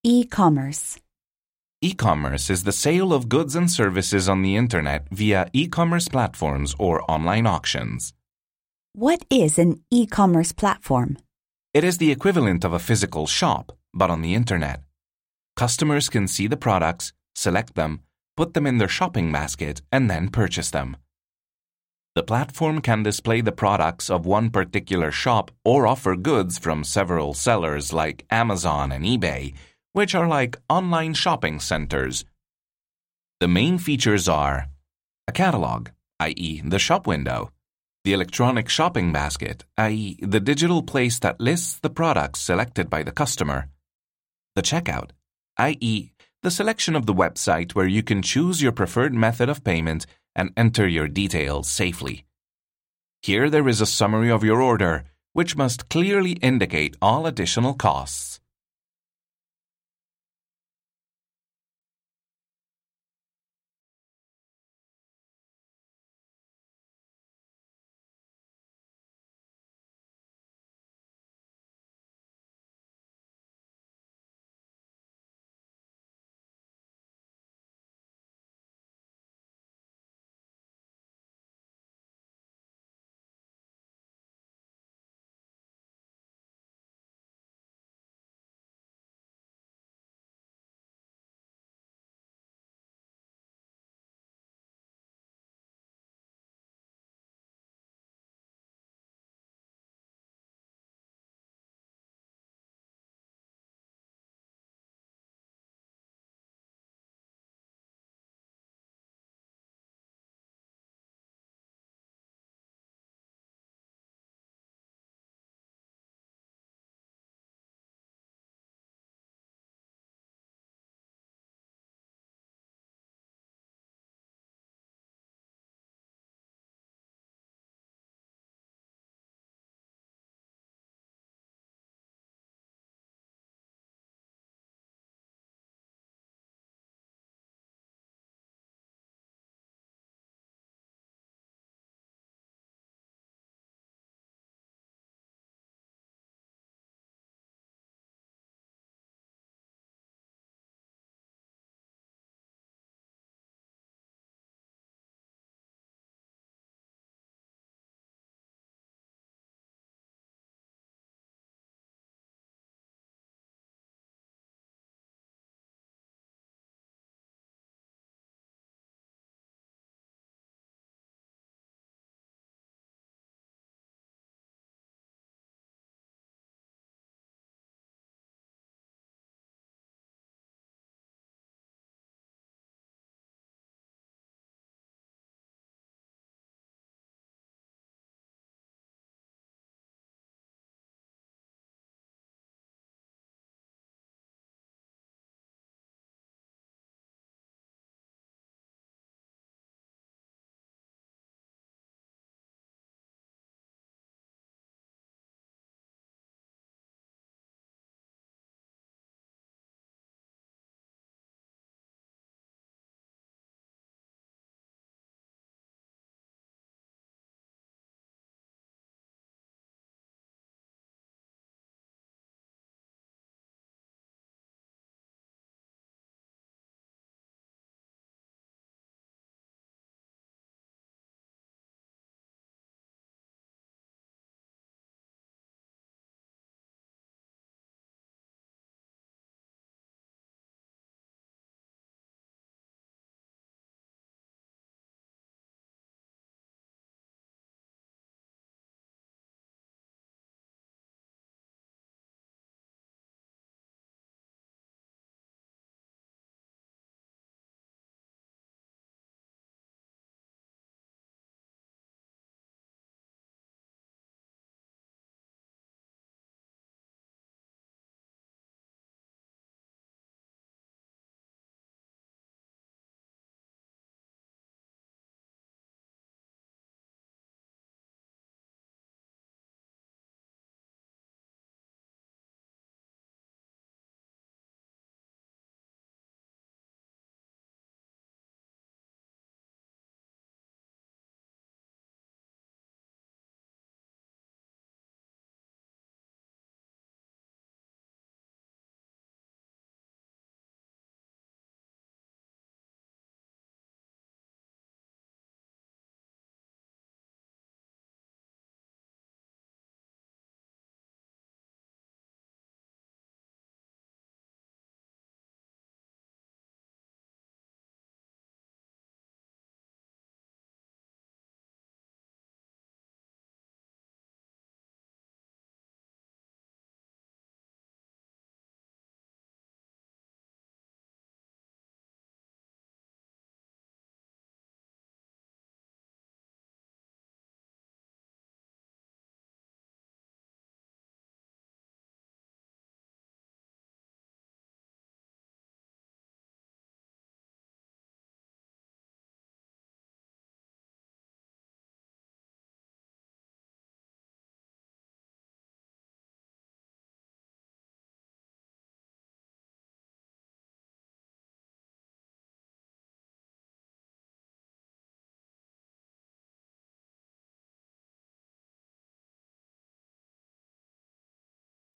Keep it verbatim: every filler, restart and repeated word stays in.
E-commerce. E-commerce is the sale of goods and services on the internet via e-commerce platforms or online auctions. What is an e-commerce platform? It is the equivalent of a physical shop, but on the internet. Customers can see the products, select them, put them in their shopping basket, and then purchase them. The platform can display the products of one particular shop or offer goods from several sellers like Amazon and eBay, which are like online shopping centers. The main features are a catalog, that is the shop window, the electronic shopping basket, that is the digital place that lists the products selected by the customer, the checkout, that is the selection of the website where you can choose your preferred method of payment and enter your details safely. Here there is a summary of your order, which must clearly indicate all additional costs.